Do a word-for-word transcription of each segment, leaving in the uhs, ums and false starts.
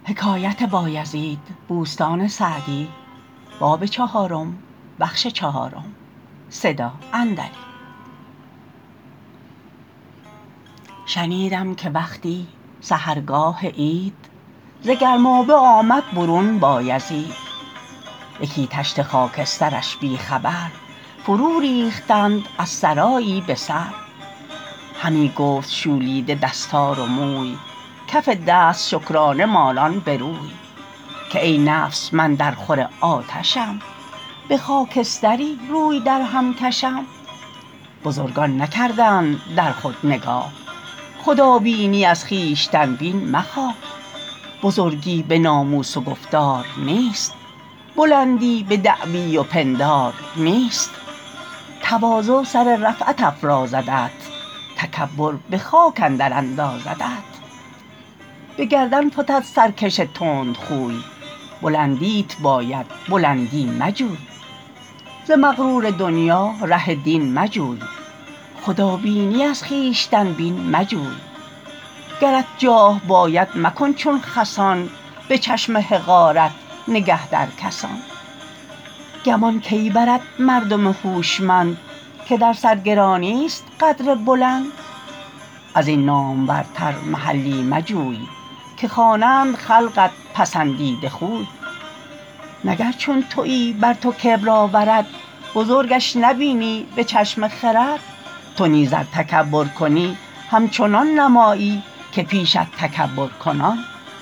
شنیدم که وقتی سحرگاه عید ز گرمابه آمد برون بایزید یکی طشت خاکسترش بی خبر فرو ریختند از سرایی به سر همی گفت شولیده دستار و موی کف دست شکرانه مالان به روی که ای نفس من در خور آتشم به خاکستری روی در هم کشم بزرگان نکردند در خود نگاه خدابینی از خویشتن بین مخواه بزرگی به ناموس و گفتار نیست بلندی به دعوی و پندار نیست تواضع سر رفعت افرازدت تکبر به خاک اندر اندازدت به گردن فتد سرکش تندخوی بلندیت باید بلندی مجوی ز مغرور دنیا ره دین مجوی خدابینی از خویشتن بین مجوی گرت جاه باید مکن چون خسان به چشم حقارت نگه در کسان گمان کی برد مردم هوشمند که در سر گرانیست قدر بلند ازین نامورتر محلی مجوی که خوانند خلقت پسندیده خوی مگر چون تویی بر تو کبر آورد بزرگش نبینی به چشم خرد تو نیز ار تکبر کنی همچنان نمایی که پیشت تکبر کنان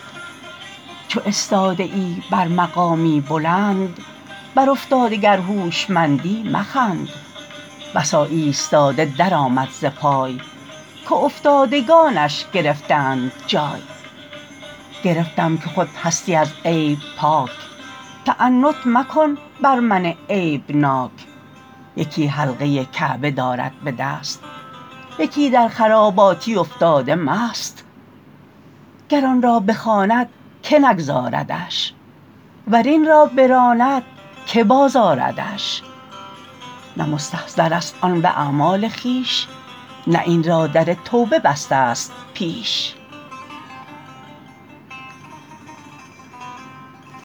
چو استاده ای بر مقامی بلند بر افتاده گر هوشمندی مخند بسا ایستاده درآمد ز پای که افتادگانش گرفتند جای گرفتم که خود هستی از عیب پاک تعنت مکن بر من عیبناک یکی حلقه کعبه دارد به دست یکی در خراباتی افتاده مست گر آن را بخواند که نگذاردش ور این را براند که باز آردش نه مستحضرست آن به اعمال خویش نه این را در توبه بسته ست پیش